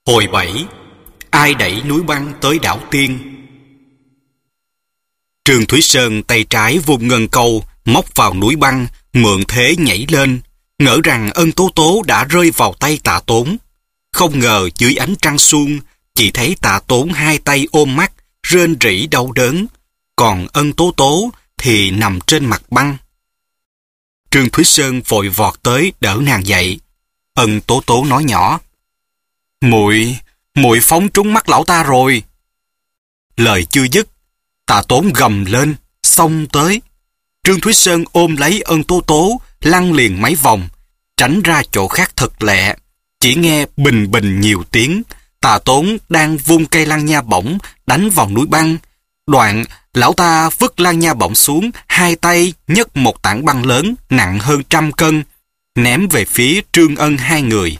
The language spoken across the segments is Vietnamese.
Hồi 7. Ai đẩy núi băng tới đảo Tiên? Trương Thúy Sơn tay trái vung ngân câu, móc vào núi băng, mượn thế nhảy lên, ngỡ rằng Ân Tố Tố đã rơi vào tay Tạ Tốn. Không ngờ dưới ánh trăng suông, chỉ thấy Tạ Tốn hai tay ôm mắt, rên rỉ đau đớn, còn Ân Tố Tố thì nằm trên mặt băng. Trương Thúy Sơn vội vọt tới đỡ nàng dậy. Ân Tố Tố nói nhỏ: Muội phóng trúng mắt lão ta rồi. Lời chưa dứt, Tạ Tốn gầm lên, xông tới. Trương Thúy Sơn ôm lấy Ân Tố Tố, lăn liền mấy vòng, tránh ra chỗ khác thật lẹ. Chỉ nghe bình bình nhiều tiếng. Tạ Tốn đang vung cây lăng nha bổng đánh vào núi băng. Đoạn lão ta vứt lăng nha bổng xuống, hai tay nhấc một tảng băng lớn nặng hơn 100 cân, ném về phía Trương Ân hai người.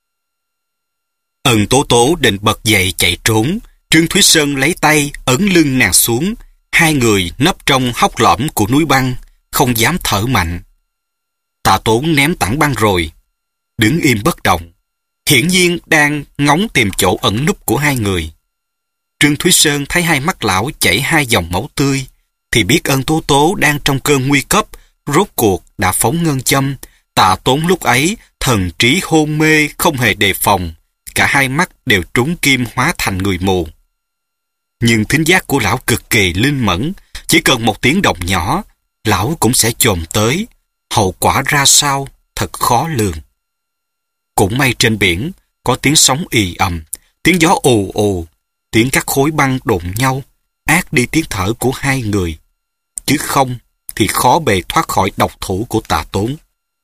Ân Tố Tố định bật dậy chạy trốn. Trương Thúy Sơn lấy tay ấn lưng nàng xuống. Hai người nấp trong hốc lõm của núi băng, không dám thở mạnh. Tạ Tốn ném tảng băng rồi, đứng im bất động, hiển nhiên đang ngóng tìm chỗ ẩn núp của hai người. Trương Thúy Sơn thấy hai mắt lão chảy hai dòng máu tươi, thì biết Ân Tố Tố đang trong cơn nguy cấp, rốt cuộc đã phóng ngân châm. Tạ Tốn lúc ấy thần trí hôn mê, không hề đề phòng, cả hai mắt đều trúng kim hóa thành người mù. Nhưng thính giác của lão cực kỳ linh mẫn, chỉ cần một tiếng động nhỏ, lão cũng sẽ chồm tới. Hậu quả ra sao thật khó lường. Cũng may trên biển có tiếng sóng ì ầm, tiếng gió ù ù, tiếng các khối băng đụng nhau, át đi tiếng thở của hai người. Chứ không thì khó bề thoát khỏi độc thủ của Tạ Tốn.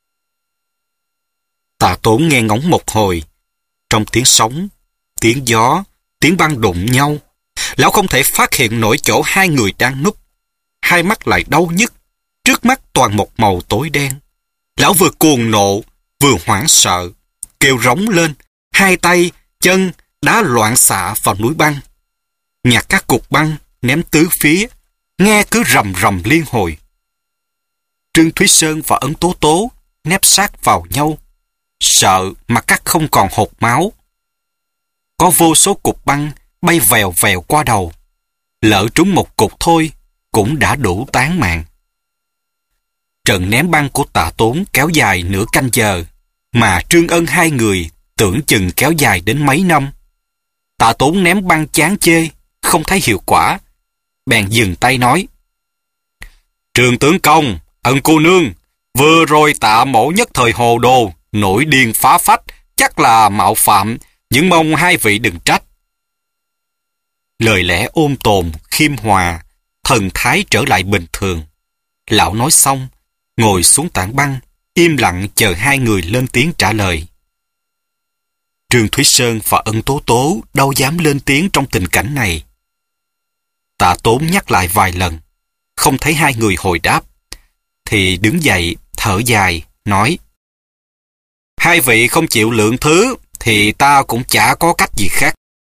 Tạ Tốn nghe ngóng một hồi, trong tiếng sóng, tiếng gió, tiếng băng đụng nhau, lão không thể phát hiện nổi chỗ hai người đang núp. Hai mắt lại đau nhức, trước mắt toàn một màu tối đen. Lão vừa cuồng nộ, vừa hoảng sợ, kêu rống lên, hai tay, chân đá loạn xạ vào núi băng. Nhặt các cục băng, ném tứ phía, nghe cứ rầm rầm liên hồi. Trương Thúy Sơn và Ân Tố Tố nép sát vào nhau, sợ mà cắt không còn hột máu. Có vô số cục băng bay vèo vèo qua đầu, lỡ trúng một cục thôi cũng đã đủ tán mạng. Trận ném băng của Tạ Tốn kéo dài nửa canh giờ, mà Trương Ân hai người tưởng chừng kéo dài đến mấy năm. Tạ Tốn ném băng chán chê, không thấy hiệu quả, bèn dừng tay nói: Trương tướng công, Ân cô nương, vừa rồi Tạ mỗ nhất thời hồ đồ, nổi điên phá phách, chắc là mạo phạm, nhưng mong hai vị đừng trách. Lời lẽ ôn tồn, khiêm hòa, thần thái trở lại bình thường. Lão nói xong, ngồi xuống tảng băng, im lặng chờ hai người lên tiếng trả lời. Trương Thúy Sơn và Ân Tố Tố đâu dám lên tiếng trong tình cảnh này. Tạ Tốn nhắc lại vài lần, không thấy hai người hồi đáp, thì đứng dậy, thở dài, nói: Hai vị không chịu lượng thứ, thì ta cũng chả có cách gì khác.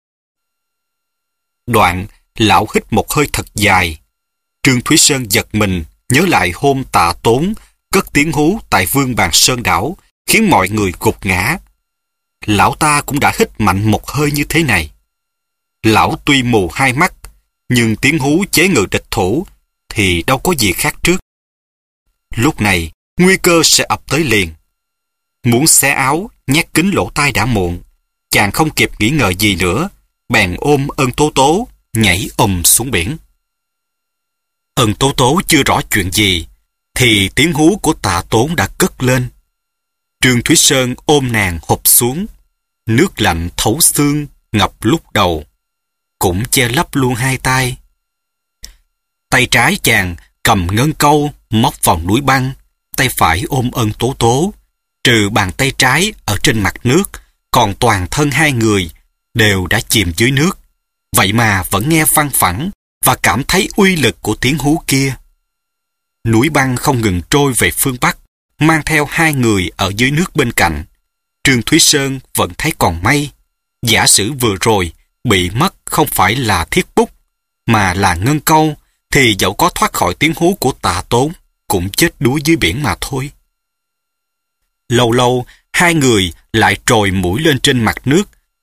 Đoạn, lão hít một hơi thật dài. Trương Thúy Sơn giật mình, nhớ lại hôm Tạ Tốn cất tiếng hú tại Vương Bàn Sơn Đảo, khiến mọi người gục ngã. Lão ta cũng đã hít mạnh một hơi như thế này. Lão tuy mù hai mắt, nhưng tiếng hú chế ngự địch thủ thì đâu có gì khác trước. Lúc này, nguy cơ sẽ ập tới liền. Muốn xé áo, nhét kính lỗ tai đã muộn. Chàng không kịp nghĩ ngợi gì nữa, bèn ôm Ân Tố Tố, nhảy xuống biển. Ân Tố Tố chưa rõ chuyện gì, thì tiếng hú của Tạ Tốn đã cất lên. Trương Thúy Sơn ôm nàng hụp xuống, nước lạnh thấu xương ngập lúc đầu, cũng che lấp luôn hai tay. Tay trái chàng cầm ngân câu móc vào núi băng, tay phải ôm Ân Tố Tố. Trừ bàn tay trái ở trên mặt nước, còn toàn thân hai người đều đã chìm dưới nước. Vậy mà vẫn nghe văng phẳng và cảm thấy uy lực của tiếng hú kia. Núi băng không ngừng trôi về phương Bắc, mang theo hai người ở dưới nước bên cạnh. Trương Thúy Sơn vẫn thấy còn may. Giả sử vừa rồi bị mất không phải là thiết bút, mà là ngân câu, thì dẫu có thoát khỏi tiếng hú của Tạ Tốn, cũng chết đuối dưới biển mà thôi. Lâu lâu, hai người lại trồi mũi lên trên mặt nước,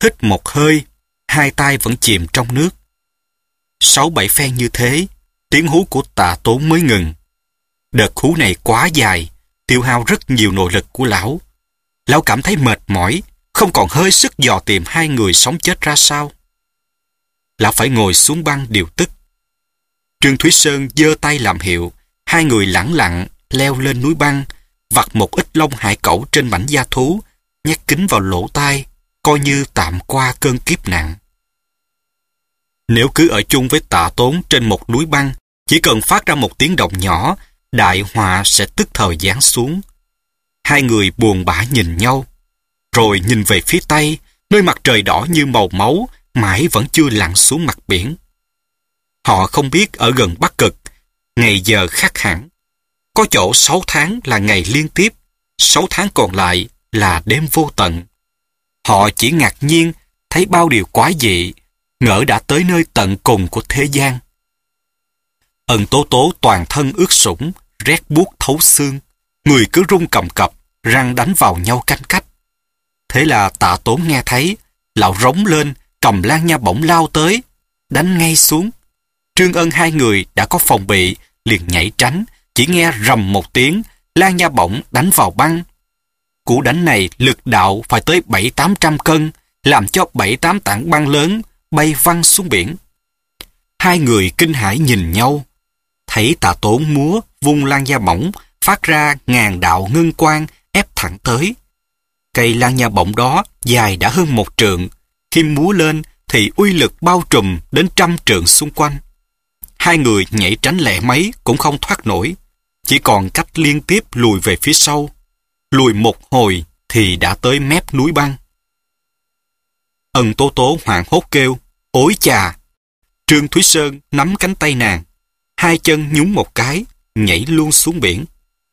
hít một hơi, hai tay vẫn chìm trong nước. 6-7 phen như thế, tiếng hú của Tạ Tốn mới ngừng. Đợt hú này quá dài, tiêu hao rất nhiều nội lực của lão. Lão cảm thấy mệt mỏi, không còn hơi sức dò tìm hai người sống chết ra sao. Lão phải ngồi xuống băng điều tức. Trương Thúy Sơn giơ tay làm hiệu, hai người lẳng lặng leo lên núi băng, vặt một ít lông hải cẩu trên mảnh da thú, nhét kính vào lỗ tai, coi như tạm qua cơn kiếp nạn. Nếu cứ ở chung với Tạ Tốn trên một núi băng, chỉ cần phát ra một tiếng động nhỏ, đại họa sẽ tức thời giáng xuống. Hai người buồn bã nhìn nhau, rồi nhìn về phía tây, nơi mặt trời đỏ như màu máu, mãi vẫn chưa lặn xuống mặt biển. Họ không biết ở gần Bắc Cực, ngày giờ khác hẳn. Có chỗ 6 tháng là ngày liên tiếp, 6 tháng còn lại là đêm vô tận. Họ chỉ ngạc nhiên thấy bao điều quái dị, ngỡ đã tới nơi tận cùng của thế gian. Ân Tố Tố toàn thân ướt sũng, rét buốt thấu xương, người cứ run cầm cập, răng đánh vào nhau canh cách. Thế là Tạ Tốn nghe thấy, lão rống lên, cầm lan nha bổng lao tới, đánh ngay xuống. Trương Ân hai người đã có phòng bị, liền nhảy tránh, chỉ nghe rầm một tiếng, lan nha bổng đánh vào băng. Cú đánh này lực đạo phải tới 700-800 cân, làm cho 7-8 tảng băng lớn bay văng xuống biển. Hai người kinh hãi nhìn nhau, thấy Tạ Tốn múa vung lan nha bổng, phát ra ngàn đạo ngân quang ép thẳng tới. Cây lan nha bổng đó dài đã hơn 1 trượng, khi múa lên thì uy lực bao trùm đến 100 trượng xung quanh. Hai người nhảy tránh lẹ mấy cũng không thoát nổi, chỉ còn cách liên tiếp lùi về phía sau. Lùi một hồi thì đã tới mép núi băng. Ân Tố Tố hoảng hốt kêu, ối chà! Trương Thúy Sơn nắm cánh tay nàng, hai chân nhún một cái, nhảy luôn xuống biển.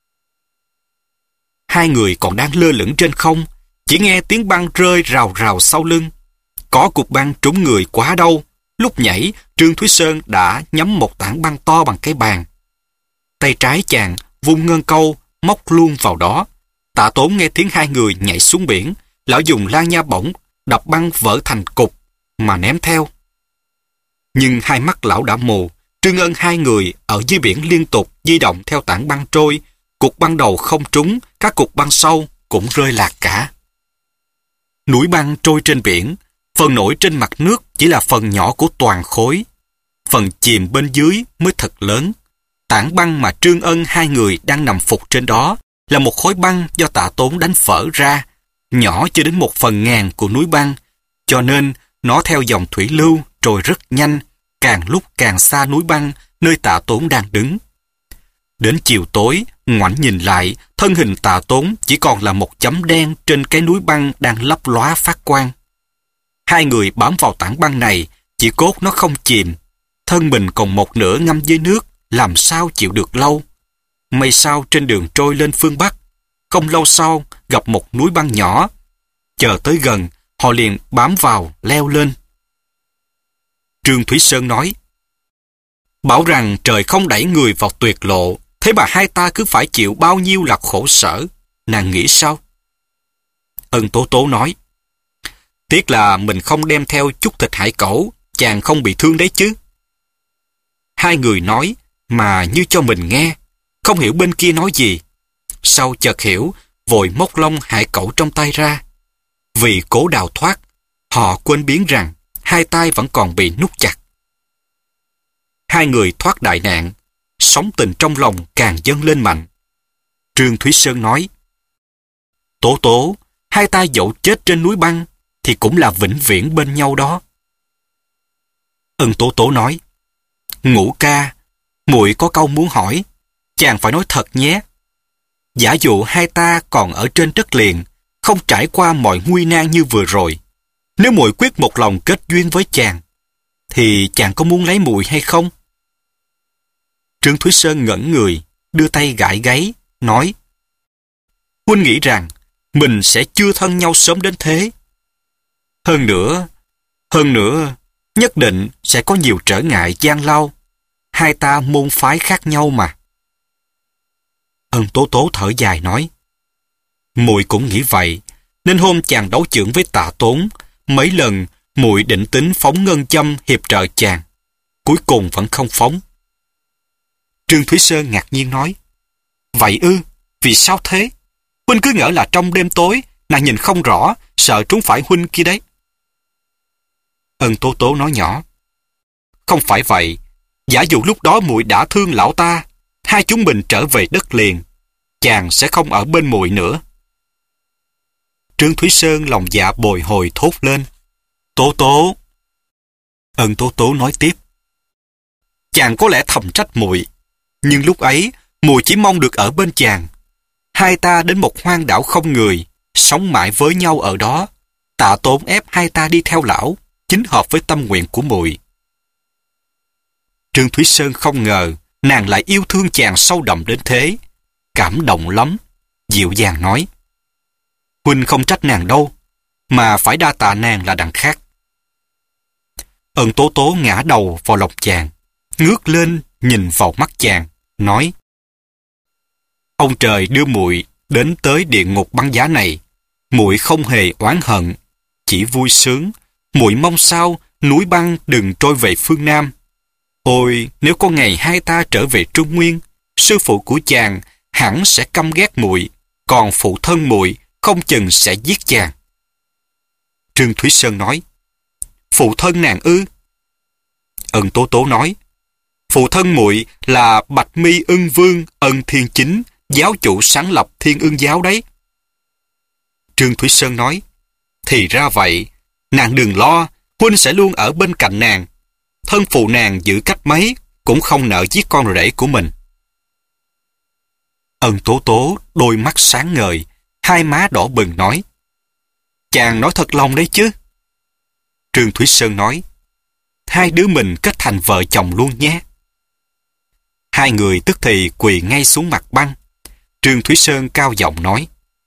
Hai người còn đang lơ lửng trên không, chỉ nghe tiếng băng rơi rào rào sau lưng. Có cục băng trúng người quá đau, lúc nhảy, Trương Thúy Sơn đã nhắm một tảng băng to bằng cái bàn. Tay trái chàng vung ngân câu, móc luôn vào đó. Tạ Tốn nghe tiếng hai người nhảy xuống biển, lão dùng lan nha bổng đập băng vỡ thành cục mà ném theo. Nhưng hai mắt lão đã mù, Trương Ân hai người ở dưới biển liên tục di động theo tảng băng trôi, cục băng đầu không trúng, các cục băng sau cũng rơi lạc cả. Núi băng trôi trên biển, phần nổi trên mặt nước chỉ là phần nhỏ của toàn khối. Phần chìm bên dưới mới thật lớn. Tảng băng mà Trương Ân hai người đang nằm phục trên đó là một khối băng do Tạ Tốn đánh phở ra, nhỏ chưa đến 1/1000 của núi băng, cho nên nó theo dòng thủy lưu trôi rất nhanh, càng lúc càng xa núi băng nơi Tạ Tốn đang đứng. Đến chiều tối, ngoảnh nhìn lại, thân hình Tạ Tốn chỉ còn là một chấm đen trên cái núi băng đang lấp lóa phát quang. Hai người bám vào tảng băng này, chỉ cốt nó không chìm, thân mình còn một nửa ngâm dưới nước, làm sao chịu được lâu. May sao trên đường trôi lên phương Bắc, không lâu sau gặp một núi băng nhỏ. Chờ tới gần, họ liền bám vào leo lên. Trương Thúy Sơn nói, bảo rằng trời không đẩy người vào tuyệt lộ, thế mà hai ta cứ phải chịu bao nhiêu là khổ sở, nàng nghĩ sao? Ân Tố Tố nói, tiếc là mình không đem theo chút thịt hải cẩu, chàng không bị thương đấy chứ. Hai người nói mà như cho mình nghe, không hiểu bên kia nói gì. Sau chợt hiểu, vội móc lông hải cẩu trong tay ra. Vì cố đào thoát, họ quên biến rằng hai tay vẫn còn bị nút chặt. Hai người thoát đại nạn, sóng tình trong lòng càng dâng lên mạnh. Trương Thúy Sơn nói, Tố Tố, hai ta dẫu chết trên núi băng thì cũng là vĩnh viễn bên nhau đó. Ân Tố Tố nói, Ngũ ca, muội có câu muốn hỏi, chàng phải nói thật nhé. Giả dụ hai ta còn ở trên đất liền, không trải qua mọi nguy nan như vừa rồi, nếu muội quyết một lòng kết duyên với chàng, thì chàng có muốn lấy muội hay không? Trương Thúy Sơn ngẩn người, đưa tay gãi gáy, nói, huynh nghĩ rằng mình sẽ chưa thân nhau sớm đến thế. Hơn nữa, nhất định sẽ có nhiều trở ngại gian lao. Hai ta môn phái khác nhau mà. Ân Tố Tố thở dài nói, muội cũng nghĩ vậy, nên hôm chàng đấu chưởng với Tạ Tốn, mấy lần muội định tính phóng ngân châm hiệp trợ chàng, cuối cùng vẫn không phóng. Trương Thúy Sơn ngạc nhiên nói, vậy ư, vì sao thế? Huynh cứ ngỡ là trong đêm tối, nàng nhìn không rõ, sợ trúng phải huynh kia đấy. Ân Tố Tố nói nhỏ, không phải vậy, giả dụ lúc đó muội đã thương lão ta, hai chúng mình trở về đất liền, chàng sẽ không ở bên muội nữa. Trương Thúy Sơn lòng dạ bồi hồi thốt lên, Tố Tố. Ân Tố Tố nói tiếp, chàng có lẽ thầm trách muội, nhưng lúc ấy muội chỉ mong được ở bên chàng. Hai ta đến một hoang đảo không người, sống mãi với nhau ở đó. Tạ Tốn ép hai ta đi theo lão, chính hợp với tâm nguyện của muội. Trương Thúy Sơn không ngờ nàng lại yêu thương chàng sâu đậm đến thế, cảm động lắm, dịu dàng nói, huynh không trách nàng đâu, mà phải đa tạ nàng là đằng khác. Ân Tố Tố ngã đầu vào lòng chàng, ngước lên nhìn vào mắt chàng, nói, ông trời đưa muội đến tới địa ngục băng giá này, muội không hề oán hận, chỉ vui sướng. Muội mong sao núi băng đừng trôi về phương Nam. Ôi, nếu có ngày hai ta trở về Trung Nguyên, sư phụ của chàng hẳn sẽ căm ghét muội, còn phụ thân muội không chừng sẽ giết chàng. Trương Thúy Sơn nói, phụ thân nàng ư? Ân Tố Tố nói, phụ thân muội là Bạch Mi Ưng Vương Ân Thiên Chính, giáo chủ sáng lập Thiên Ưng giáo đấy. Trương Thúy Sơn nói, thì ra vậy, nàng đừng lo, huynh sẽ luôn ở bên cạnh nàng. Thân phụ nàng giữ cách mấy cũng không nỡ giết con rể của mình. Ân Tố Tố đôi mắt sáng ngời, hai má đỏ bừng nói, chàng nói thật lòng đấy chứ? Trương Thúy Sơn nói, hai đứa mình kết thành vợ chồng luôn nhé. Hai người tức thì quỳ ngay xuống mặt băng. Trương Thúy Sơn cao giọng nói,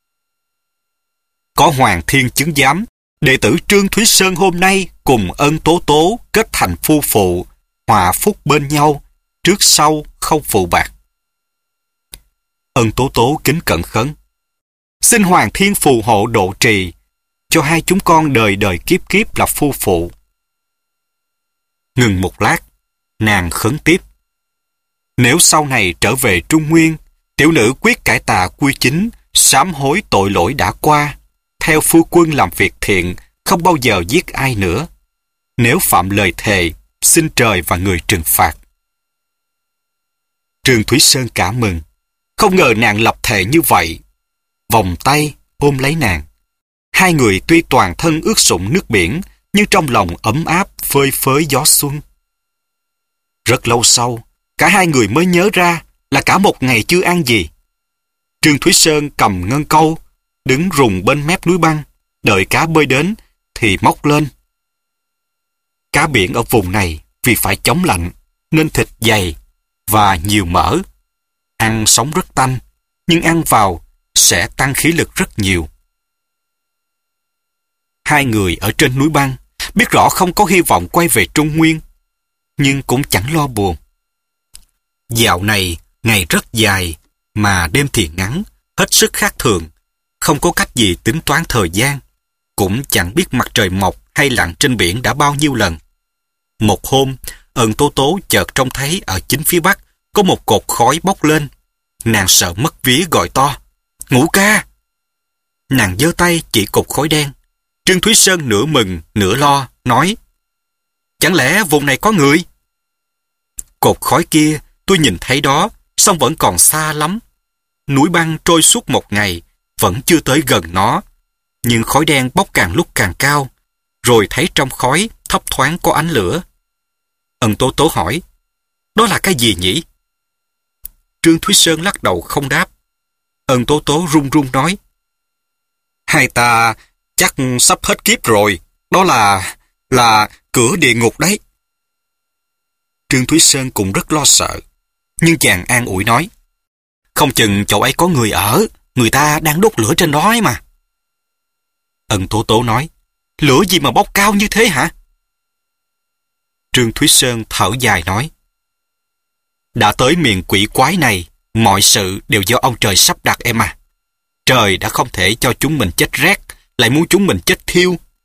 có Hoàng Thiên chứng giám, đệ tử Trương Thúy Sơn hôm nay cùng Ân Tố Tố kết thành phu phụ, hòa phúc bên nhau, trước sau không phụ bạc. Ân Tố Tố kính cẩn khấn, xin Hoàng Thiên phù hộ độ trì, cho hai chúng con đời đời kiếp kiếp là phu phụ. Ngừng một lát, nàng khấn tiếp, nếu sau này trở về Trung Nguyên, tiểu nữ quyết cải tà quy chính, sám hối tội lỗi đã qua, theo phu quân làm việc thiện, không bao giờ giết ai nữa. Nếu phạm lời thề, xin trời và người trừng phạt. Trương Thúy Sơn cảm mừng, không ngờ nàng lập thệ như vậy. Vòng tay ôm lấy nàng. Hai người tuy toàn thân ướt sũng nước biển, nhưng trong lòng ấm áp phơi phới gió xuân. Rất lâu sau, cả hai người mới nhớ ra là cả một ngày chưa ăn gì. Trương Thúy Sơn cầm ngân câu, đứng rùng bên mép núi băng, đợi cá bơi đến thì móc lên. Cá biển ở vùng này vì phải chống lạnh nên thịt dày và nhiều mỡ. Ăn sống rất tanh, nhưng ăn vào sẽ tăng khí lực rất nhiều. Hai người ở trên núi băng biết rõ không có hy vọng quay về Trung Nguyên, nhưng cũng chẳng lo buồn. Dạo này ngày rất dài mà đêm thì ngắn, hết sức khác thường, không có cách gì tính toán thời gian, cũng chẳng biết mặt trời mọc hay lặn trên biển đã bao nhiêu lần. Một hôm, Ân Tố Tố chợt trông thấy ở chính phía bắc có một cột khói bốc lên. Nàng sợ mất vía gọi to, Ngũ ca! Nàng giơ tay chỉ cột khói đen. Trương Thúy Sơn nửa mừng nửa lo, nói, chẳng lẽ vùng này có người? Cột khói kia tôi nhìn thấy đó, song vẫn còn xa lắm. Núi băng trôi suốt một ngày, vẫn chưa tới gần nó. Nhưng khói đen bốc càng lúc càng cao, rồi thấy trong khói thấp thoáng có ánh lửa. Ân Tố Tố hỏi, đó là cái gì nhỉ? Trương Thúy Sơn lắc đầu không đáp. Ân Tố Tố run run nói, hai ta chắc sắp hết kiếp rồi, đó là cửa địa ngục đấy. Trương Thúy Sơn cũng rất lo sợ, nhưng chàng an ủi nói, không chừng chỗ ấy có người ở, người ta đang đốt lửa trên đó ấy mà. Ân Tố Tố nói, lửa gì mà bốc cao như thế hả? Trương Thúy Sơn thở dài nói, đã tới miền quỷ quái này, mọi sự đều do ông trời sắp đặt em à. Trời đã không thể cho chúng mình chết rét, lại muốn chúng mình chết thiêu,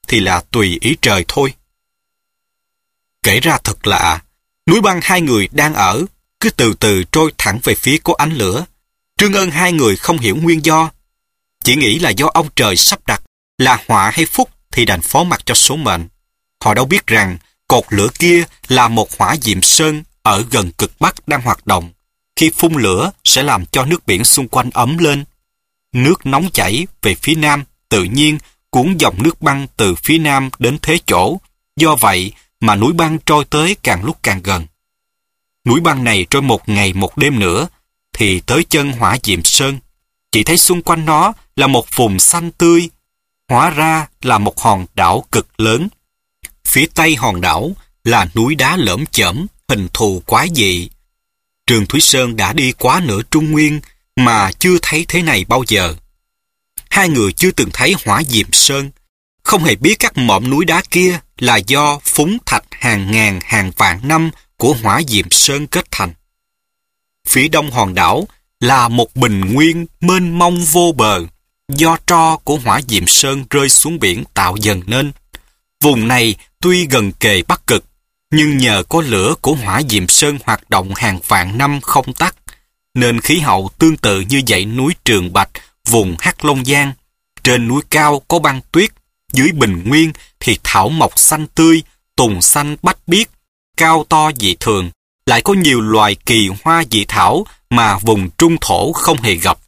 thì là tùy ý trời thôi. Kể ra thật lạ, núi băng hai người đang ở cứ từ từ trôi thẳng về phía của ánh lửa. Trương Ân hai người không hiểu nguyên do, chỉ nghĩ là do ông trời sắp đặt, là họa hay phúc thì đành phó mặc cho số mệnh. Họ đâu biết rằng cột lửa kia là một hỏa diệm sơn ở gần cực Bắc đang hoạt động. Khi phun lửa sẽ làm cho nước biển xung quanh ấm lên. Nước nóng chảy về phía nam tự nhiên cuốn dòng nước băng từ phía nam đến thế chỗ. Do vậy mà núi băng trôi tới càng lúc càng gần. Núi băng này trôi một ngày một đêm nữa thì tới chân hỏa diệm sơn. Chỉ thấy xung quanh nó là một vùng xanh tươi, hóa ra là một hòn đảo cực lớn. Phía tây hòn đảo là núi đá lởm chởm, hình thù quái dị. Trương Thúy Sơn đã đi quá nửa Trung Nguyên mà chưa thấy thế này bao giờ. Hai người chưa từng thấy hỏa diệm sơn, không hề biết các mỏm núi đá kia là do phúng thạch hàng ngàn hàng vạn năm của hỏa diệm sơn kết thành. Phía đông hòn đảo là một bình nguyên mênh mông vô bờ, do tro của hỏa diệm sơn rơi xuống biển tạo dần nên. Vùng này tuy gần kề Bắc Cực, nhưng nhờ có lửa của hỏa diệm sơn hoạt động hàng vạn năm không tắt, nên khí hậu tương tự như dãy núi Trường Bạch, vùng Hắc Long Giang. Trên núi cao có băng tuyết, dưới bình nguyên thì thảo mộc xanh tươi, tùng xanh bách biếc, cao to dị thường, lại có nhiều loài kỳ hoa dị thảo mà vùng trung thổ không hề gặp.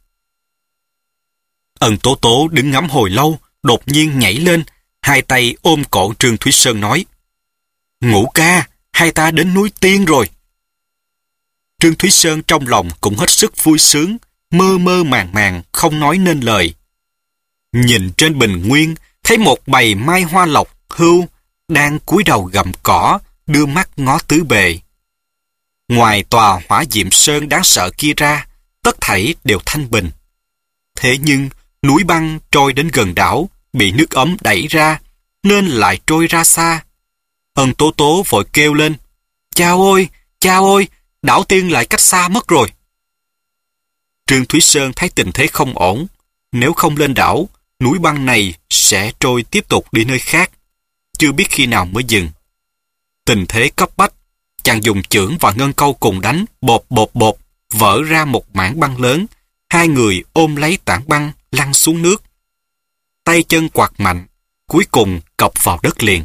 Ân Tố Tố đứng ngắm hồi lâu, đột nhiên nhảy lên, hai tay ôm cổ Trương Thúy Sơn nói: "Ngũ ca, hai ta đến núi Tiên rồi." Trương Thúy Sơn trong lòng cũng hết sức vui sướng, mơ mơ màng màng không nói nên lời. Nhìn trên bình nguyên, thấy một bầy mai hoa lộc hưu đang cúi đầu gặm cỏ, đưa mắt ngó tứ bề. Ngoài tòa hỏa diệm sơn đáng sợ kia ra, tất thảy đều thanh bình. Thế nhưng núi băng trôi đến gần đảo, bị nước ấm đẩy ra, nên lại trôi ra xa. Ân Tố Tố vội kêu lên: cha ơi, đảo Tiên lại cách xa mất rồi." Trương Thúy Sơn thấy tình thế không ổn, nếu không lên đảo, núi băng này sẽ trôi tiếp tục đi nơi khác, chưa biết khi nào mới dừng. Tình thế cấp bách, chàng dùng chưởng và ngân câu cùng đánh, bột, vỡ ra một mảng băng lớn. Hai người ôm lấy tảng băng lăn xuống nước. Tay chân quạt mạnh, cuối cùng cập vào đất liền.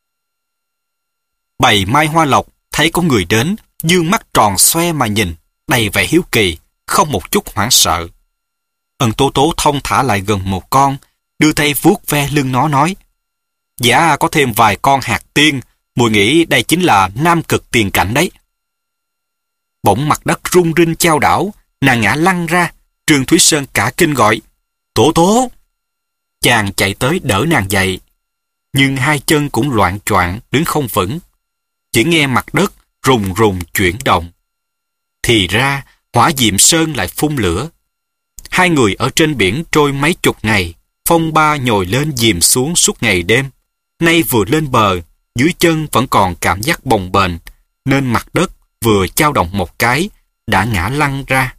Bầy mai hoa lộc thấy có người đến, dương mắt tròn xoe mà nhìn, đầy vẻ hiếu kỳ, không một chút hoảng sợ. Ân Tố Tố thong thả lại gần một con, đưa tay vuốt ve lưng nó nói: "Dạ có thêm vài con hạt tiên, mùi nghĩ đây chính là Nam Cực tiền cảnh đấy." Bỗng mặt đất rung rinh chao đảo, nàng ngã lăn ra. Trương Thúy Sơn cả kinh gọi: "Tố Tố!" Chàng chạy tới đỡ nàng dậy, nhưng hai chân cũng loạng choạng đứng không vững. Chỉ nghe mặt đất rùng rùng chuyển động. Thì ra hỏa diệm sơn lại phun lửa. Hai người ở trên biển trôi mấy chục ngày, phong ba nhồi lên dìm xuống suốt ngày đêm. Nay vừa lên bờ, dưới chân vẫn còn cảm giác bồng bềnh, nên mặt đất vừa chao động một cái đã ngã lăn ra.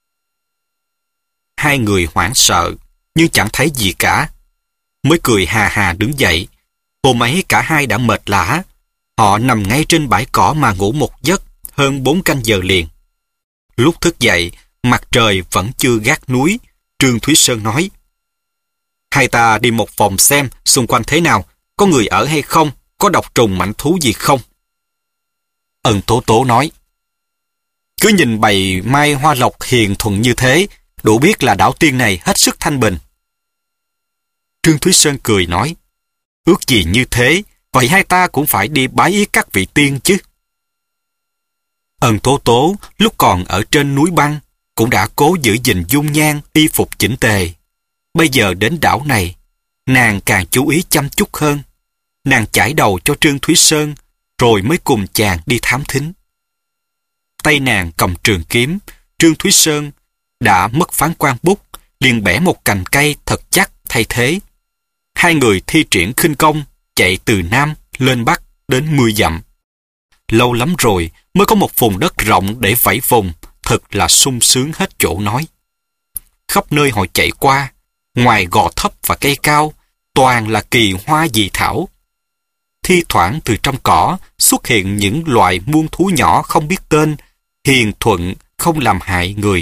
Hai người hoảng sợ nhưng chẳng thấy gì cả, mới cười hà hà đứng dậy. Hôm ấy cả hai đã mệt lả, họ nằm ngay trên bãi cỏ mà ngủ một giấc hơn 4 canh giờ liền. Lúc thức dậy, mặt trời vẫn chưa gác núi. Trương Thúy Sơn nói: "Hai ta đi một vòng xem xung quanh thế nào, có người ở hay không, có độc trùng mãnh thú gì không?" Ân Tố Tố nói: "Cứ nhìn bầy mai hoa lộc hiền thuận như thế, đủ biết là đảo Tiên này hết sức thanh bình." Trương Thúy Sơn cười nói: "Ước gì như thế, vậy hai ta cũng phải đi bái yết các vị tiên chứ." Ân Tố Tố lúc còn ở trên núi băng cũng đã cố giữ gìn dung nhan y phục chỉnh tề. Bây giờ đến đảo này, nàng càng chú ý chăm chút hơn. Nàng chải đầu cho Trương Thúy Sơn, rồi mới cùng chàng đi thám thính. Tay nàng cầm trường kiếm, Trương Thúy Sơn đã mất phán quan bút, liền bẻ một cành cây thật chắc thay thế. Hai người thi triển khinh công, chạy từ Nam lên Bắc đến 10 dặm. Lâu lắm rồi mới có một vùng đất rộng để vẫy vùng, thật là sung sướng hết chỗ nói. Khắp nơi họ chạy qua, ngoài gò thấp và cây cao, toàn là kỳ hoa dị thảo. Thi thoảng từ trong cỏ xuất hiện những loài muôn thú nhỏ không biết tên, hiền thuận, không làm hại người.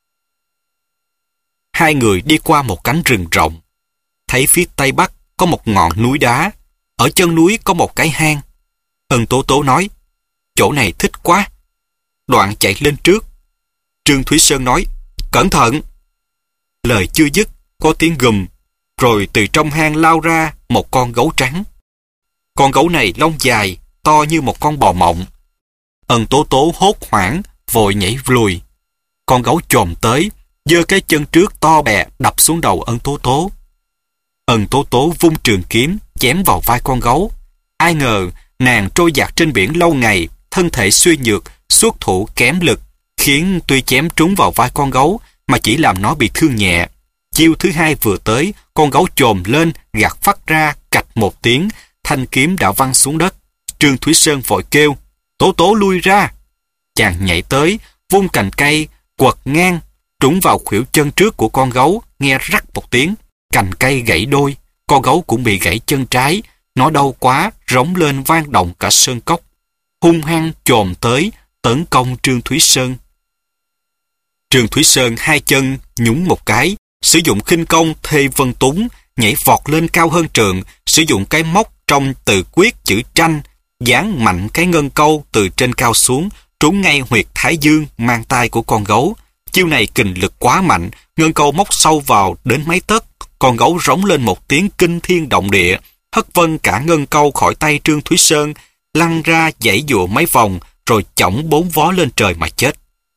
Hai người đi qua một cánh rừng rộng. Thấy phía tây bắc có một ngọn núi đá. Ở chân núi có một cái hang. Ân Tố Tố nói, chỗ này thích quá. Đoạn chạy lên trước. Trương Thúy Sơn nói, cẩn thận. Lời chưa dứt, có tiếng gầm, rồi từ trong hang lao ra một con gấu trắng. Con gấu này lông dài, to như một con bò mộng. Ân Tố Tố hốt hoảng, vội nhảy lùi. Con gấu chồm tới, giơ cái chân trước to bè đập xuống đầu Ân Tố Tố. Ân Tố Tố vung trường kiếm, chém vào vai con gấu. Ai ngờ, nàng trôi dạt trên biển lâu ngày, thân thể suy nhược, xuất thủ kém lực, khiến tuy chém trúng vào vai con gấu, mà chỉ làm nó bị thương nhẹ. Chiêu thứ hai vừa tới, con gấu chồm lên, gạt phắt ra, cạch một tiếng, thanh kiếm đã văng xuống đất. Trương Thúy Sơn vội kêu, Tố Tố lui ra. Chàng nhảy tới, vung cành cây, quật ngang, trúng vào khuỷu chân trước của con gấu, nghe rắc một tiếng, cành cây gãy đôi, con gấu cũng bị gãy chân trái, nó đau quá, rống lên vang động cả sơn cốc, hung hăng chồm tới, tấn công Trương Thúy Sơn. Trương Thúy Sơn hai chân nhún một cái, sử dụng khinh công Thê Vân Túng, nhảy vọt lên cao hơn trượng, sử dụng cái móc trong từ quyết chữ tranh, giáng mạnh cái ngân câu từ trên cao xuống, trúng ngay huyệt thái dương mang tai của con gấu. Chiêu này kình lực quá mạnh, ngân câu móc sâu vào đến mấy tấc, con gấu rống lên một tiếng kinh thiên động địa, hất vân cả ngân câu khỏi tay Trương Thúy Sơn, lăn ra giãy giụa mấy vòng, rồi chổng bốn vó lên trời mà chết.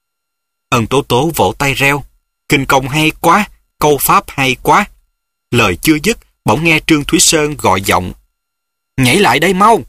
Ân Tố Tố vỗ tay reo, kinh công hay quá, câu pháp hay quá. Lời chưa dứt, bỗng nghe Trương Thúy Sơn gọi giọng, nhảy lại đây mau.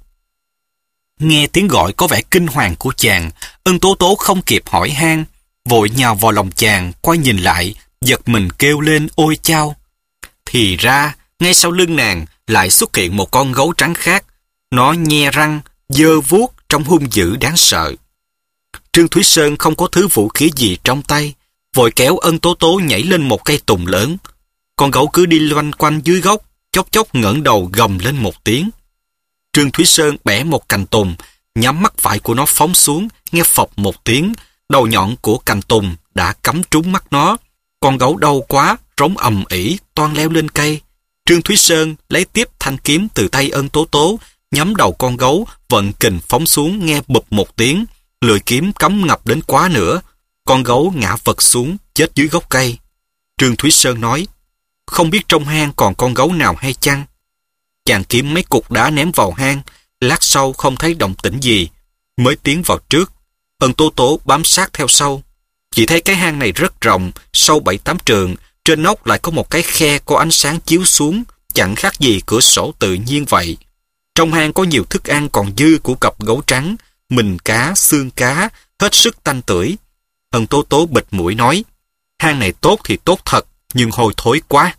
Nghe tiếng gọi có vẻ kinh hoàng của chàng, Ân Tố Tố không kịp hỏi han, vội nhào vào lòng chàng, quay nhìn lại, giật mình kêu lên ôi chao. Thì ra, ngay sau lưng nàng lại xuất hiện một con gấu trắng khác. Nó nhe răng, giơ vuốt trông hung dữ đáng sợ. Trương Thúy Sơn không có thứ vũ khí gì trong tay, vội kéo Ân Tố Tố nhảy lên một cây tùng lớn. Con gấu cứ đi loanh quanh dưới gốc, chốc chốc ngẩng đầu gầm lên một tiếng. Trương Thúy Sơn bẻ một cành tùng, nhắm mắt phải của nó phóng xuống, nghe phộc một tiếng, đầu nhọn của cành tùng đã cắm trúng mắt nó. Con gấu đau quá, rống ầm ĩ, toan leo lên cây. Trương Thúy Sơn lấy tiếp thanh kiếm từ tay Ân Tố Tố, nhắm đầu con gấu, vận kình phóng xuống, nghe bụp một tiếng, lưỡi kiếm cắm ngập đến quá nữa. Con gấu ngã vật xuống, chết dưới gốc cây. Trương Thúy Sơn nói, không biết trong hang còn con gấu nào hay chăng? Chàng kiếm mấy cục đá ném vào hang, lát sau không thấy động tĩnh gì, mới tiến vào trước. Ân Tố Tố bám sát theo sau. Chỉ thấy cái hang này rất rộng, sâu 7-8 trượng, trên nóc lại có một cái khe có ánh sáng chiếu xuống, chẳng khác gì cửa sổ tự nhiên vậy. Trong hang có nhiều thức ăn còn dư của cặp gấu trắng, mình cá, xương cá, hết sức tanh tưởi. Ân Tố Tố bịt mũi nói, hang này tốt thì tốt thật, nhưng hôi thối quá.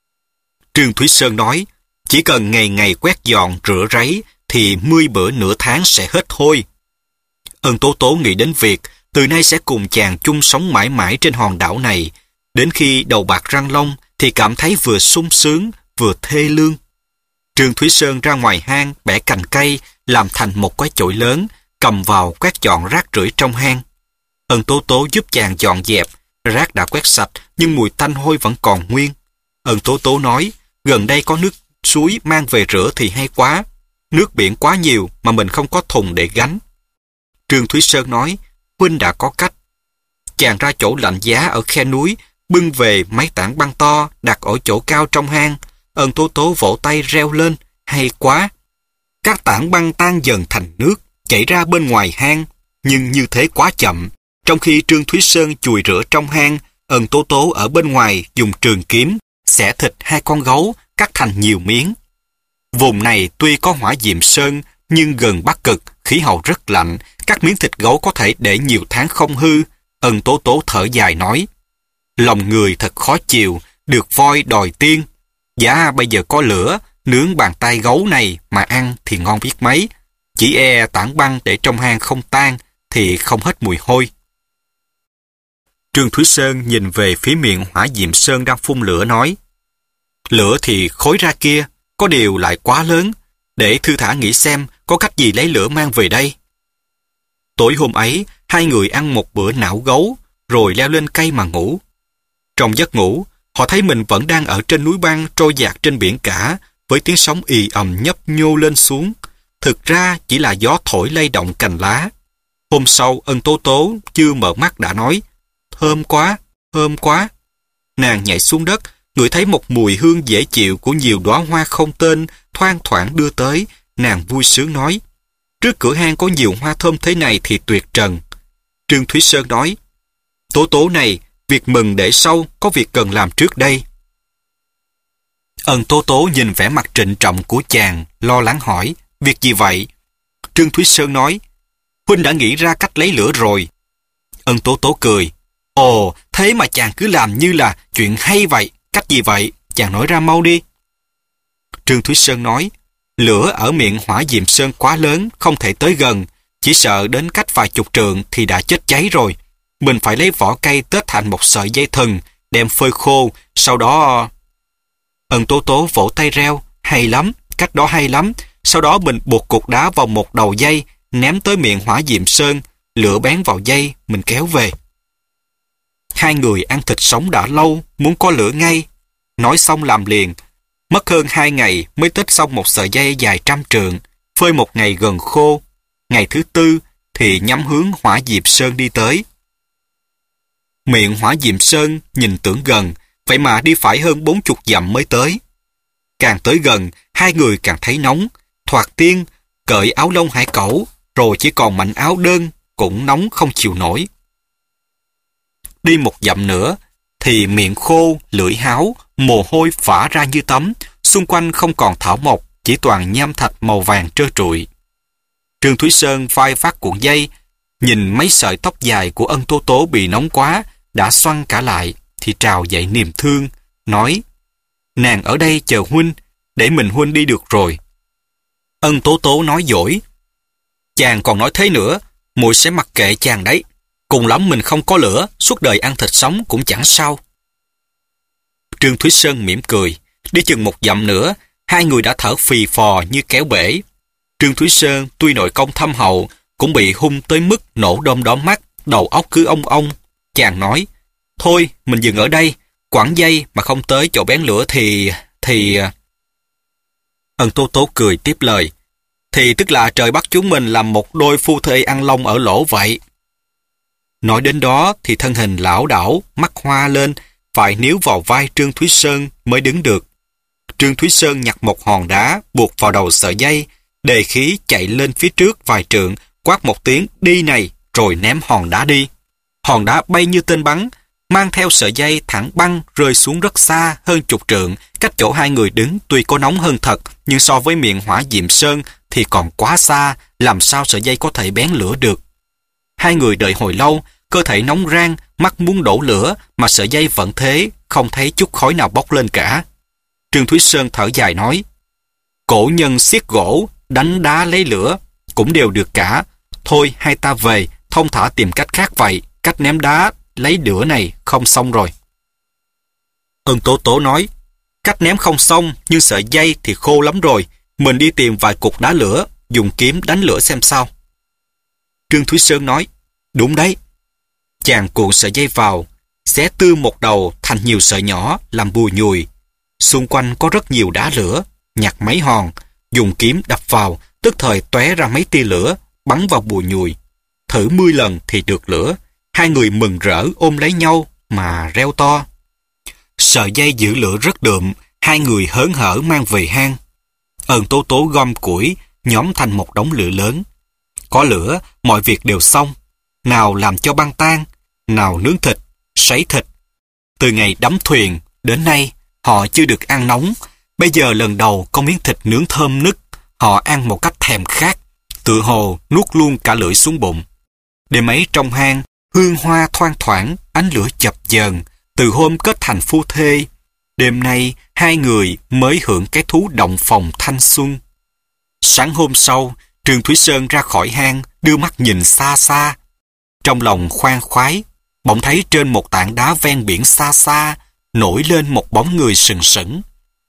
Trương Thúy Sơn nói, chỉ cần ngày ngày quét dọn rửa ráy thì 10 bữa nửa tháng sẽ hết hôi. Ân Tố Tố nghĩ đến việc từ nay sẽ cùng chàng chung sống mãi mãi trên hòn đảo này. Đến khi đầu bạc răng long thì cảm thấy vừa sung sướng vừa thê lương. Trương Thúy Sơn ra ngoài hang bẻ cành cây làm thành một cái chổi lớn, cầm vào quét dọn rác rưởi trong hang. Ân Tố Tố giúp chàng dọn dẹp, rác đã quét sạch nhưng mùi tanh hôi vẫn còn nguyên. Ân Tố Tố nói, gần đây có nước suối mang về rửa thì hay quá. Nước biển quá nhiều mà mình không có thùng để gánh. Trương Thúy Sơn nói, huynh đã có cách. Chàng ra chỗ lạnh giá ở khe núi, bưng về mấy tảng băng to đặt ở chỗ cao trong hang. Ân Tố Tố vỗ tay reo lên, hay quá. Các tảng băng tan dần thành nước, chảy ra bên ngoài hang, nhưng như thế quá chậm. Trong khi Trương Thúy Sơn chùi rửa trong hang, Ân Tố Tố ở bên ngoài dùng trường kiếm xẻ thịt hai con gấu, cắt thành nhiều miếng. Vùng này tuy có hỏa diệm sơn, nhưng gần Bắc Cực, khí hậu rất lạnh, các miếng thịt gấu có thể để nhiều tháng không hư. Ân Tố Tố thở dài nói, lòng người thật khó chịu, được voi đòi tiên. Giá bây giờ có lửa, nướng bàn tay gấu này mà ăn thì ngon biết mấy. Chỉ e tảng băng để trong hang không tan thì không hết mùi hôi. Trương Thúy Sơn nhìn về phía miệng hỏa diệm sơn đang phun lửa nói, Lửa thì khối ra kia, có điều lại quá lớn, để thư thả nghĩ xem có cách gì lấy lửa mang về đây. Tối hôm ấy, hai người ăn một bữa não gấu, rồi leo lên cây mà ngủ. Trong giấc ngủ, họ thấy mình vẫn đang ở trên núi băng trôi dạt trên biển cả, với tiếng sóng ì ầm nhấp nhô lên xuống. Thực ra chỉ là gió thổi lay động cành lá. Hôm sau, Ân Tố Tố chưa mở mắt đã nói, thơm quá, thơm quá. Nàng nhảy xuống đất, ngửi thấy một mùi hương dễ chịu của nhiều đóa hoa không tên thoang thoảng đưa tới. Nàng vui sướng nói, trước cửa hang có nhiều hoa thơm thế này thì tuyệt trần. Trương Thúy Sơn nói, Tố Tố này, việc mừng để sau, có việc cần làm trước đây. Ân Tố Tố nhìn vẻ mặt trịnh trọng của chàng, lo lắng hỏi, việc gì vậy? Trương Thúy Sơn nói, huynh đã nghĩ ra cách lấy lửa rồi. Ân Tố Tố cười, ồ, thế mà chàng cứ làm như là chuyện hay vậy, cách gì vậy? Chàng nói ra mau đi. Trương Thúy Sơn nói, lửa ở miệng hỏa diệm sơn quá lớn, không thể tới gần, chỉ sợ đến cách vài chục trượng thì đã chết cháy rồi. Mình phải lấy vỏ cây tết thành một sợi dây thừng, đem phơi khô, sau đó... Ân Tố Tố vỗ tay reo, hay lắm, cách đó hay lắm. Sau đó mình buộc cục đá vào một đầu dây, ném tới miệng hỏa diệm sơn, lửa bén vào dây, mình kéo về. Hai người ăn thịt sống đã lâu, muốn có lửa ngay. Nói xong làm liền. Mất hơn 2 ngày mới tết xong một sợi dây dài 100 trượng, phơi một ngày gần khô. Ngày thứ 4 thì nhắm hướng hỏa diệm sơn đi tới. Miệng hỏa diệm sơn nhìn tưởng gần, vậy mà đi phải hơn 40 dặm mới tới. Càng tới gần, hai người càng thấy nóng. Thoạt tiên, cởi áo lông hải cẩu, rồi chỉ còn mảnh áo đơn, cũng nóng không chịu nổi. Đi một dặm nữa, thì miệng khô, lưỡi háo, mồ hôi phả ra như tắm, xung quanh không còn thảo mộc, chỉ toàn nham thạch màu vàng trơ trụi. Trương Thúy Sơn vai vác cuộn dây, nhìn mấy sợi tóc dài của Ân Tố Tố bị nóng quá, đã xoăn cả lại, thì trào dậy niềm thương, nói, nàng ở đây chờ huynh, để mình huynh đi được rồi. Ân Tố Tố nói dỗi, chàng còn nói thế nữa, muội sẽ mặc kệ chàng đấy. Cùng lắm mình không có lửa, suốt đời ăn thịt sống cũng chẳng sao. Trương Thúy Sơn mỉm cười, đi chừng một dặm nữa, hai người đã thở phì phò như kéo bể. Trương Thúy Sơn tuy nội công thâm hậu, cũng bị hung tới mức nổ đom đóm mắt, đầu óc cứ ong ong. Chàng nói, thôi mình dừng ở đây, quẳng dây mà không tới chỗ bén lửa thì... Ân Tố Tố cười tiếp lời, thì tức là trời bắt chúng mình làm một đôi phu thê ăn lông ở lỗ vậy. Nói đến đó thì thân hình lảo đảo, mắt hoa lên, phải níu vào vai Trương Thúy Sơn mới đứng được. Trương Thúy Sơn nhặt một hòn đá, buộc vào đầu sợi dây, đề khí chạy lên phía trước vài trượng, quát một tiếng đi này, rồi ném hòn đá đi. Hòn đá bay như tên bắn, mang theo sợi dây thẳng băng rơi xuống rất xa, hơn 10 trượng, cách chỗ hai người đứng tuy có nóng hơn thật, nhưng so với miệng hỏa diệm sơn thì còn quá xa, làm sao sợi dây có thể bén lửa được. Hai người đợi hồi lâu, cơ thể nóng rang, mắt muốn đổ lửa, mà sợi dây vẫn thế, không thấy chút khói nào bốc lên cả. Trương Thúy Sơn thở dài nói, cổ nhân xiết gỗ, đánh đá lấy lửa, cũng đều được cả. Thôi hai ta về, thông thả tìm cách khác vậy, cách ném đá lấy lửa này không xong rồi. Ân Tố Tố nói, cách ném không xong, nhưng sợi dây thì khô lắm rồi, mình đi tìm vài cục đá lửa, dùng kiếm đánh lửa xem sao. Trương Thúy Sơn nói, đúng đấy. Chàng cuộn sợi dây vào, xé tươm một đầu thành nhiều sợi nhỏ, làm bùi nhùi. Xung quanh có rất nhiều đá lửa, nhặt mấy hòn, dùng kiếm đập vào, tức thời tóe ra mấy tia lửa, bắn vào bùi nhùi. Thử 10 lần thì được lửa, hai người mừng rỡ ôm lấy nhau mà reo to. Sợi dây giữ lửa rất đượm, hai người hớn hở mang về hang. Ân Tố Tố gom củi, nhóm thành một đống lửa lớn. Có lửa, mọi việc đều xong. Nào làm cho băng tan, nào nướng thịt, sấy thịt. Từ ngày đắm thuyền, đến nay, họ chưa được ăn nóng. Bây giờ lần đầu có miếng thịt nướng thơm nức, họ ăn một cách thèm khát, tự hồ nuốt luôn cả lưỡi xuống bụng. Đêm ấy trong hang, hương hoa thoang thoảng, ánh lửa chập chờn. Từ hôm kết thành phu thê, đêm nay hai người mới hưởng cái thú động phòng thanh xuân. Sáng hôm sau, Trương Thúy Sơn ra khỏi hang, đưa mắt nhìn xa xa. Trong lòng khoan khoái, bỗng thấy trên một tảng đá ven biển xa xa, nổi lên một bóng người sừng sững.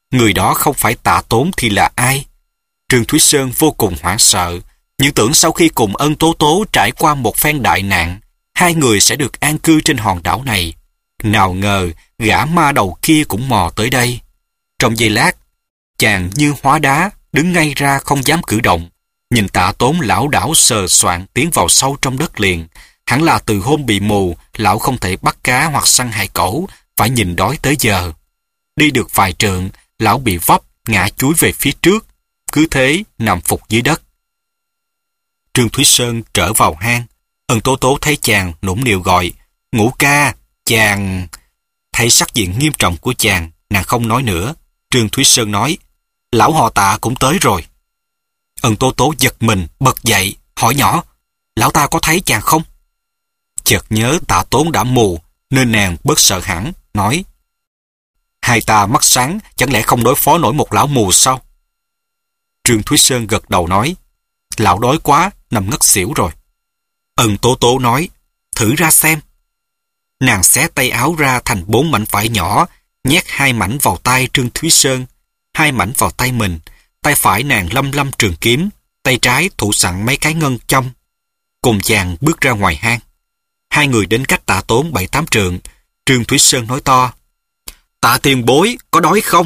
người đó không phải Tạ Tốn thì là ai? Trương Thúy Sơn vô cùng hoảng sợ, những tưởng sau khi cùng Ân Tố Tố trải qua một phen đại nạn, hai người sẽ được an cư trên hòn đảo này. Nào ngờ, gã ma đầu kia cũng mò tới đây. Trong giây lát, chàng như hóa đá, đứng ngay ra không dám cử động. Nhìn Tạ Tốn lảo đảo sờ soạng tiến vào sâu trong đất liền. Hẳn là từ hôm bị mù, lão không thể bắt cá hoặc săn hải cẩu, phải nhìn đói tới giờ. Đi được vài trượng, lão bị vấp, ngã chúi về phía trước, cứ thế nằm phục dưới đất. Trương Thúy Sơn trở vào hang. Ân Tố Tố thấy chàng nũng nịu gọi, Ngũ ca, chàng... Thấy sắc diện nghiêm trọng của chàng, nàng không nói nữa. Trương Thúy Sơn nói, lão họ Tạ cũng tới rồi. Ân Tố Tố giật mình, bật dậy, hỏi nhỏ, lão ta có thấy chàng không? Chợt nhớ Tạ Tốn đã mù, nên nàng bớt sợ hẳn, nói, hai ta mắt sáng, chẳng lẽ không đối phó nổi một lão mù sao? Trương Thúy Sơn gật đầu nói, lão đói quá, nằm ngất xỉu rồi. Ân Tố Tố nói, thử ra xem. Nàng xé tay áo ra thành 4 mảnh vải nhỏ, nhét 2 mảnh vào tay Trương Thúy Sơn, 2 mảnh vào tay mình. Tay phải nàng lăm lăm trường kiếm, tay trái thủ sẵn mấy cái ngân châm. Cùng chàng bước ra ngoài hang. Hai người đến cách Tạ Tốn 7-8 trượng. Trương Thúy Sơn nói to, Tạ tiền bối, có đói không?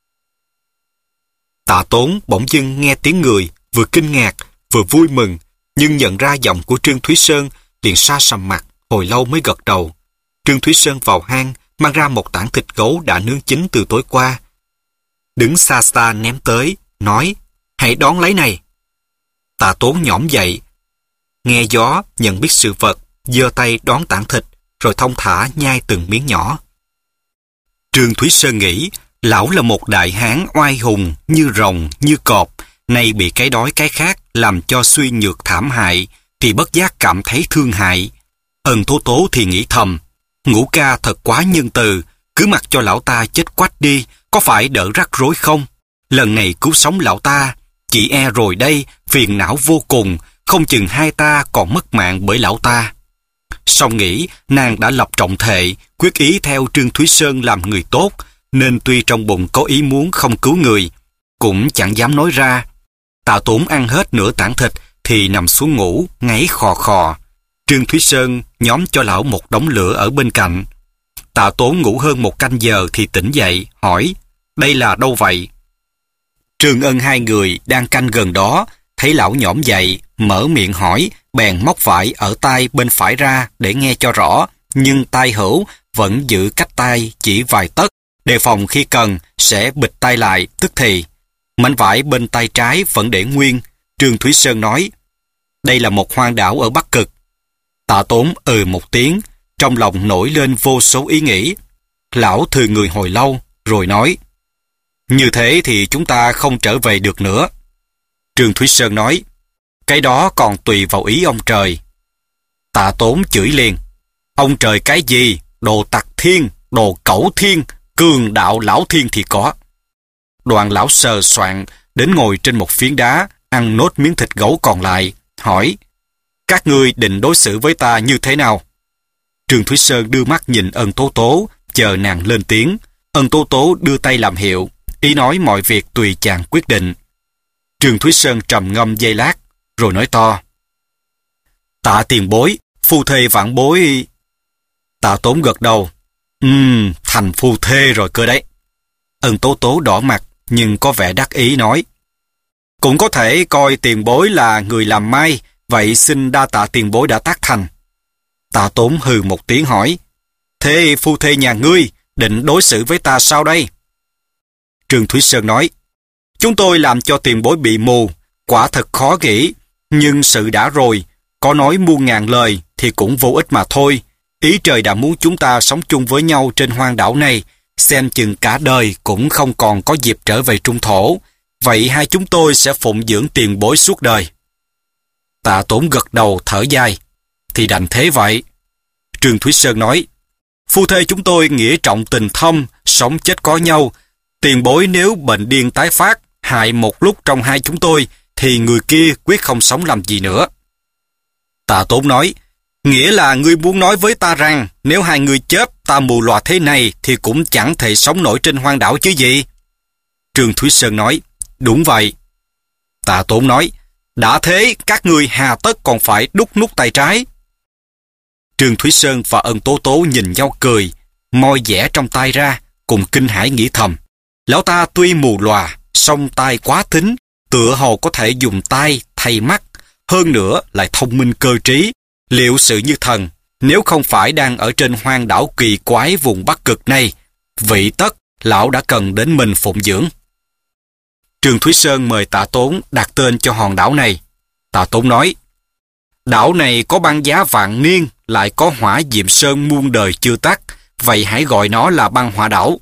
Tạ Tốn bỗng dưng nghe tiếng người, vừa kinh ngạc, vừa vui mừng, nhưng nhận ra giọng của Trương Thúy Sơn, liền sa sầm mặt, hồi lâu mới gật đầu. Trương Thúy Sơn vào hang, mang ra một tảng thịt gấu đã nướng chín từ tối qua. Đứng xa xa ném tới, nói, hãy đón lấy này. Tạ Tốn nhõm dậy, nghe gió, nhận biết sự vật, giơ tay đón tảng thịt, rồi thông thả nhai từng miếng nhỏ. Trương Thúy Sơn nghĩ, lão là một đại hán oai hùng, như rồng, như cọp, nay bị cái đói cái khát làm cho suy nhược thảm hại, thì bất giác cảm thấy thương hại. Ân Tố Tố thì nghĩ thầm, Ngũ ca thật quá nhân từ, cứ mặc cho lão ta chết quách đi, có phải đỡ rắc rối không? Lần này cứu sống lão ta, chị e rồi đây, phiền não vô cùng, không chừng hai ta còn mất mạng bởi lão ta. Song nghĩ, nàng đã lập trọng thệ, quyết ý theo Trương Thúy Sơn làm người tốt, nên tuy trong bụng có ý muốn không cứu người, cũng chẳng dám nói ra. Tạ Tốn ăn hết nửa tảng thịt, thì nằm xuống ngủ, ngáy khò khò. Trương Thúy Sơn nhóm cho lão một đống lửa ở bên cạnh. Tạ Tốn ngủ hơn 1 canh giờ thì tỉnh dậy, hỏi, đây là đâu vậy? Trương Ân hai người đang canh gần đó, thấy lão nhổm dậy, mở miệng hỏi, bèn móc vải ở tai bên phải ra để nghe cho rõ, nhưng tai hữu vẫn giữ cách tai chỉ vài tấc, đề phòng khi cần sẽ bịt tai lại tức thì. Mảnh vải bên tay trái vẫn để nguyên. Trương Thúy Sơn nói, đây là một hoang đảo ở Bắc Cực. Tạ Tốn một tiếng, trong lòng nổi lên vô số ý nghĩ. Lão thư người hồi lâu, rồi nói, như thế thì chúng ta không trở về được nữa. Trương Thúy Sơn nói, cái đó còn tùy vào ý ông trời. Tạ Tốn chửi liền, ông trời cái gì, đồ tặc thiên, đồ cẩu thiên, cường đạo lão thiên thì có. Đoàn lão sờ soạng đến ngồi trên một phiến đá, ăn nốt miếng thịt gấu còn lại, hỏi, các ngươi định đối xử với ta như thế nào? Trương Thúy Sơn đưa mắt nhìn Ân Tố Tố, chờ nàng lên tiếng. Ân Tố Tố đưa tay làm hiệu, ý nói mọi việc tùy chàng quyết định. Trương Thúy Sơn trầm ngâm giây lát, rồi nói to, Tạ tiền bối, phu thê vãn bối. Tạ Tốn gật đầu, thành phu thê rồi cơ đấy. Ân Tố Tố đỏ mặt, nhưng có vẻ đắc ý nói, cũng có thể coi tiền bối là người làm mai, vậy xin đa tạ tiền bối đã tác thành. Tạ Tốn hừ một tiếng hỏi, thế phu thê nhà ngươi định đối xử với ta sao đây? Trương Thúy Sơn nói, chúng tôi làm cho tiền bối bị mù, quả thật khó nghĩ, nhưng sự đã rồi, có nói muôn ngàn lời thì cũng vô ích mà thôi. Ý trời đã muốn chúng ta sống chung với nhau trên hoang đảo này, xem chừng cả đời cũng không còn có dịp trở về trung thổ. Vậy hai chúng tôi sẽ phụng dưỡng tiền bối suốt đời. Tạ Tốn gật đầu thở dài, thì đành thế vậy. Trương Thúy Sơn nói, phu thê chúng tôi nghĩa trọng tình thâm, sống chết có nhau. Tiền bối nếu bệnh điên tái phát, hại một lúc trong hai chúng tôi, thì người kia quyết không sống làm gì nữa. Tạ Tốn nói, nghĩa là ngươi muốn nói với ta rằng, nếu hai người chết, ta mù lòa thế này, thì cũng chẳng thể sống nổi trên hoang đảo chứ gì. Trương Thúy Sơn nói, đúng vậy. Tạ Tốn nói, đã thế các ngươi hà tất còn phải đút nút tay trái. Trương Thúy Sơn và Ân Tố Tố nhìn nhau cười, moi dẻ trong tay ra, cùng kinh hãi nghĩ thầm. Lão ta tuy mù lòa, song tai quá thính, tựa hồ có thể dùng tai thay mắt, hơn nữa lại thông minh cơ trí, liệu sự như thần, nếu không phải đang ở trên hoang đảo kỳ quái vùng Bắc Cực này, vị tất lão đã cần đến mình phụng dưỡng. Trương Thúy Sơn mời Tạ Tốn đặt tên cho hòn đảo này. Tạ Tốn nói, đảo này có băng giá vạn niên, lại có hỏa diệm sơn muôn đời chưa tắt, vậy hãy gọi nó là băng hỏa đảo.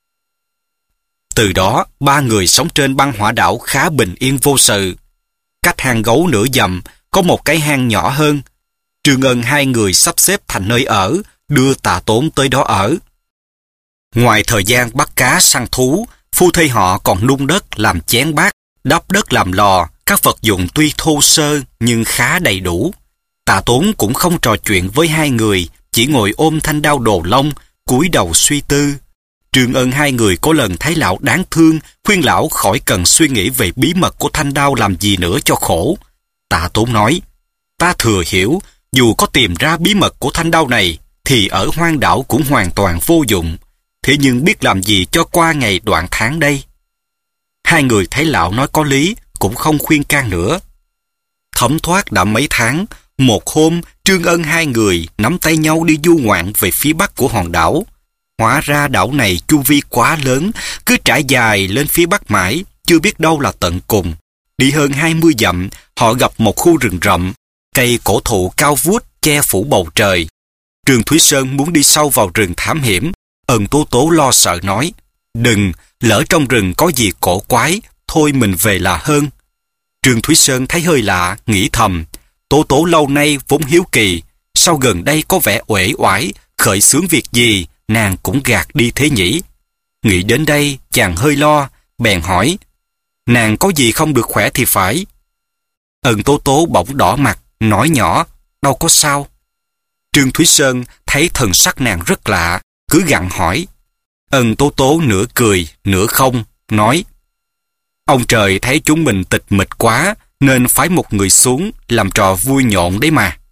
Từ đó, ba người sống trên băng hỏa đảo khá bình yên vô sự. Cách hang gấu nửa dặm, có một cái hang nhỏ hơn. Trương Ân hai người sắp xếp thành nơi ở, đưa Tạ Tốn tới đó ở. Ngoài thời gian bắt cá săn thú, phu thê họ còn nung đất làm chén bát, đắp đất làm lò, các vật dụng tuy thô sơ nhưng khá đầy đủ. Tạ Tốn cũng không trò chuyện với hai người, chỉ ngồi ôm thanh đao đồ lông, cúi đầu suy tư. Trương Ân hai người có lần thấy lão đáng thương, khuyên lão khỏi cần suy nghĩ về bí mật của thanh đao làm gì nữa cho khổ. Tạ Tốn nói, ta thừa hiểu, dù có tìm ra bí mật của thanh đao này, thì ở hoang đảo cũng hoàn toàn vô dụng. Thế nhưng biết làm gì cho qua ngày đoạn tháng đây? Hai người thấy lão nói có lý, cũng không khuyên can nữa. Thấm thoát đã mấy tháng, một hôm Trương Ân hai người nắm tay nhau đi du ngoạn về phía bắc của hòn đảo. Hóa ra đảo này chu vi quá lớn, cứ trải dài lên phía bắc mãi, chưa biết đâu là tận cùng. Đi hơn 20 dặm, họ gặp một khu rừng rậm, cây cổ thụ cao vút che phủ bầu trời. Trương Thúy Sơn muốn đi sâu vào rừng thám hiểm. Ân Tố Tố lo sợ nói, đừng, lỡ trong rừng có gì cổ quái, thôi mình về là hơn. Trương Thúy Sơn thấy hơi lạ, nghĩ thầm, Tố Tố lâu nay vốn hiếu kỳ, sao gần đây có vẻ uể oải, khởi xướng việc gì, nàng cũng gạt đi thế nhỉ? Nghĩ đến đây, chàng hơi lo, bèn hỏi, nàng có gì không được khỏe thì phải. Ân Tố Tố bỗng đỏ mặt, nói nhỏ, đâu có sao. Trương Thúy Sơn thấy thần sắc nàng rất lạ, cứ gặng hỏi. Ân Tố Tố nửa cười, nửa không, nói, ông trời thấy chúng mình tịch mịch quá, nên phái một người xuống, làm trò vui nhộn đấy mà.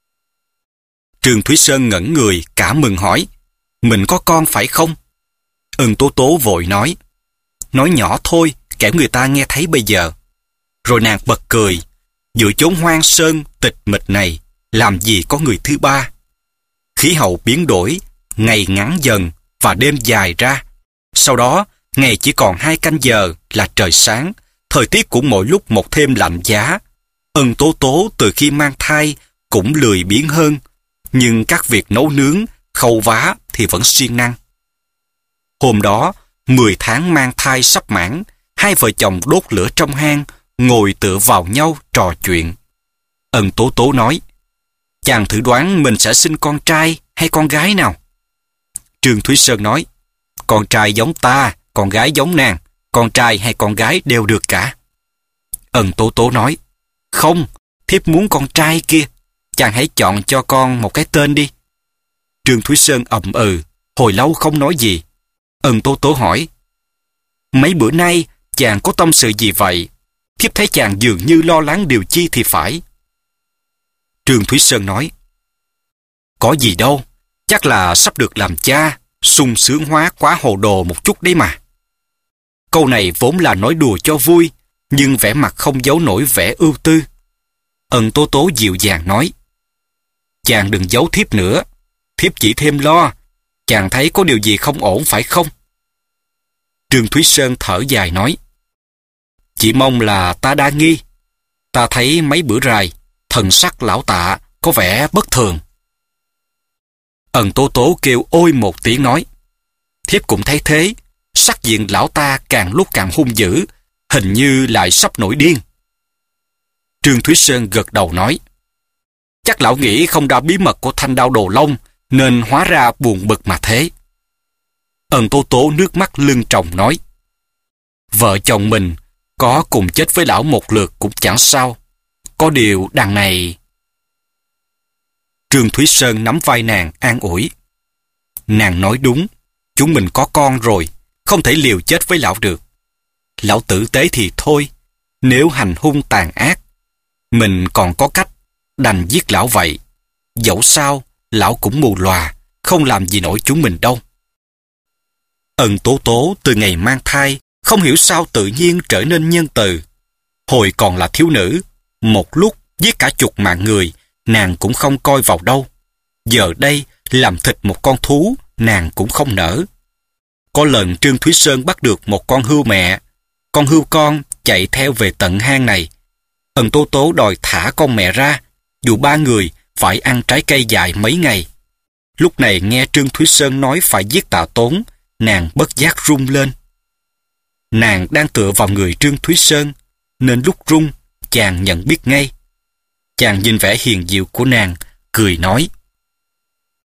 Trương Thúy Sơn ngẩn người, cả mừng hỏi, mình có con phải không? Ân Tố Tố vội nói nhỏ thôi, kẻo người ta nghe thấy bây giờ. Rồi nàng bật cười, giữa chốn hoang sơn tịch mịch này, làm gì có người thứ ba. Khí hậu biến đổi, ngày ngắn dần và đêm dài ra. Sau đó, ngày chỉ còn 2 canh giờ là trời sáng, thời tiết cũng mỗi lúc một thêm lạnh giá. Ân Tố Tố từ khi mang thai cũng lười biếng hơn, nhưng các việc nấu nướng, khâu vá thì vẫn siêng năng. Hôm đó, 10 tháng mang thai sắp mãn, hai vợ chồng đốt lửa trong hang, ngồi tựa vào nhau trò chuyện. Ân Tố Tố nói, chàng thử đoán mình sẽ sinh con trai hay con gái nào? Trương Thúy Sơn nói, con trai giống ta, con gái giống nàng, con trai hay con gái đều được cả. Ân Tố Tố nói, không, thiếp muốn con trai kia, chàng hãy chọn cho con một cái tên đi. Trương Thúy Sơn ậm ừ, hồi lâu không nói gì. Ân Tố Tố hỏi, mấy bữa nay chàng có tâm sự gì vậy? Thiếp thấy chàng dường như lo lắng điều chi thì phải. Trương Thúy Sơn nói, có gì đâu, chắc là sắp được làm cha, sung sướng hóa quá hồ đồ một chút đấy mà. Câu này vốn là nói đùa cho vui, nhưng vẻ mặt không giấu nổi vẻ ưu tư. Ân Tố Tố dịu dàng nói, chàng đừng giấu thiếp nữa, thiếp chỉ thêm lo, chàng thấy có điều gì không ổn phải không? Trương Thúy Sơn thở dài nói, chỉ mong là ta đa nghi. Ta thấy mấy bữa rày, thần sắc lão Tạ có vẻ bất thường. Ân Tố Tố kêu ôi một tiếng nói, thiếp cũng thấy thế, sắc diện lão ta càng lúc càng hung dữ, hình như lại sắp nổi điên. Trương Thúy Sơn gật đầu nói, chắc lão nghĩ không ra bí mật của thanh đao đồ lông, nên hóa ra buồn bực mà thế. Ân Tố Tố nước mắt lưng tròng nói, vợ chồng mình có cùng chết với lão một lượt cũng chẳng sao, có điều đằng này. Trương Thúy Sơn nắm vai nàng an ủi, nàng nói đúng, chúng mình có con rồi, không thể liều chết với lão được. lão tử tế thì thôi, nếu hành hung tàn ác, mình còn có cách, đành giết lão vậy. Dẫu sao, lão cũng mù lòa, không làm gì nổi chúng mình đâu. Ân Tố Tố từ ngày mang thai, không hiểu sao tự nhiên trở nên nhân từ. Hồi còn là thiếu nữ, một lúc giết cả chục mạng người, nàng cũng không coi vào đâu. Giờ đây, làm thịt một con thú, nàng cũng không nỡ. Có lần Trương Thúy Sơn bắt được một con hươu mẹ. Con hươu con chạy theo về tận hang này. Ân Tố Tố đòi thả con mẹ ra, dù ba người phải ăn trái cây dài mấy ngày. Lúc này nghe Trương Thúy Sơn nói phải giết Tạ Tốn, nàng bất giác run lên. Nàng đang tựa vào người Trương Thúy Sơn, nên lúc run, chàng nhận biết ngay. Chàng nhìn vẻ hiền diệu của nàng, cười nói: